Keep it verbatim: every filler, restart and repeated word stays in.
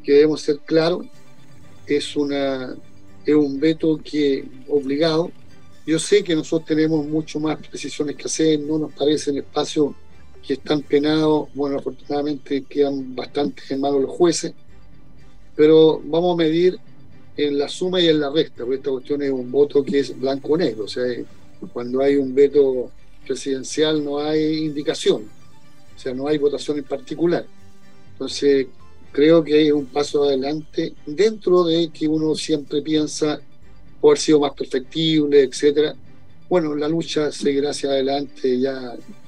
que debemos ser claros, es, una, es un veto que obligado. Yo sé que nosotros tenemos mucho más precisiones que hacer, no nos parecen espacios que están penados, bueno, afortunadamente quedan bastante en manos los jueces, pero vamos a medir en la suma y en la resta, porque esta cuestión es un voto que es blanco o negro, o sea, cuando hay un veto presidencial no hay indicación, o sea, no hay votación en particular. Entonces, creo que es un paso adelante dentro de que uno siempre piensa por haber sido más perfectible, etcétera. Bueno, la lucha seguirá hacia adelante, ya